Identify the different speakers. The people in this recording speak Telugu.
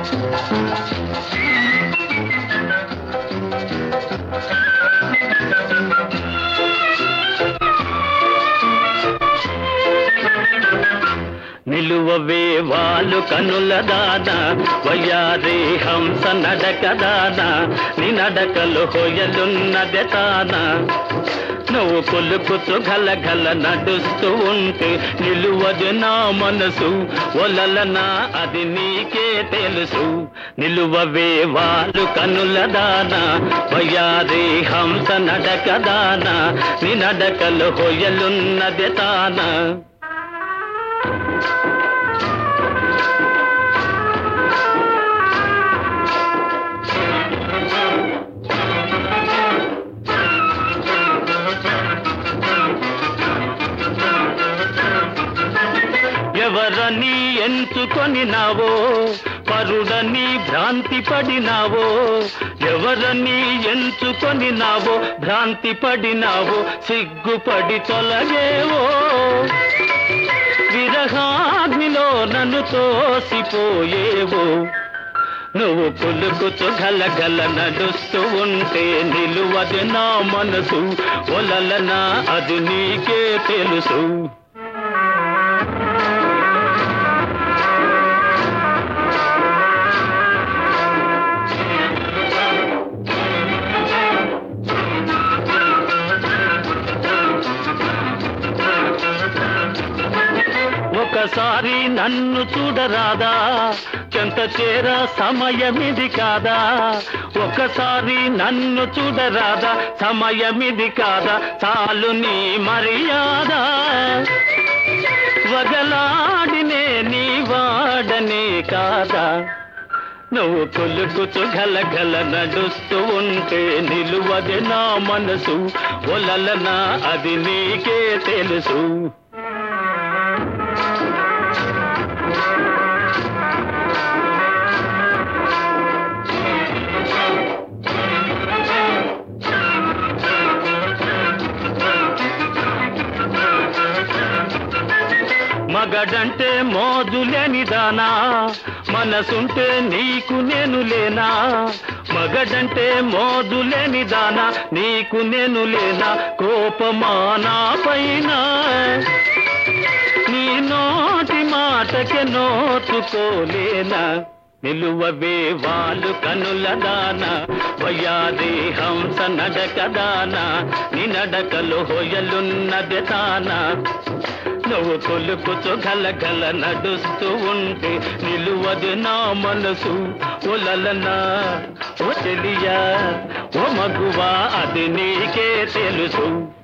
Speaker 1: నిలువవే వాలు కనుల దానా వయ్యారి హంస నడక దానా నీ నడకలు హొయలున్నదే తానా నువ్వు కొలుకుతూ గలగల నడుస్తూ ఉంటే నిలువదు నా మనసు ఒలలనా అది నీకే తెలుసు నిలువవే వాలు కనుల దానా వయ్యారి హంస నడక దానా నీ నడకలు హొయలున్నదే తానా ఎవరని ఎంచుకొనినావో పరుడని భ్రాంతి పడినావో ఎవరని ఎంచుకొనినావో భ్రాంతి పడినావో సిగ్గుపడి తొలగేవో విరహాగ్నిలో నన్ను తోసిపోయేవో నువ్వు పులుకుతూ గలగల నడుస్తూ ఉంటే నిలువది నా మనసు ఒలలనా అది నీకే తెలుసు ఒకసారి నన్ను చూడరాదా చెంత చేర సమయమిది కాదా ఒకసారి నన్ను చూడరాదా సమయమిది కాదా చాలు నీ మర్యాద వగలాడినే నీ వాడనే కాదా నువ్వు కొలుకుతూ గలగల నడుస్తూ ఉంటే నిలువది నా మనసు ఒలలనా అది నీకే తెలుసు మగడంటే మోజులేని దానా మనసుంటే నీకు నేను లేనా మగడంటే మోజులేని దానా నీకు నేను లేనా కోపమానా పైన నీ నోటి మాటకే నోచుకోలేనా నిలువవే వాలు కనుల దానా వయ్యారి హంస నడక దానా నీ నడకలు హొయలున్నదే తానా నువ్వు కొలుకుతూ గలగల నడుస్తూ ఉంటే నిలువదు నా మనసు ఒలలనా ఓ చెలియా ఓ మగువా అది నీకే తెలుసు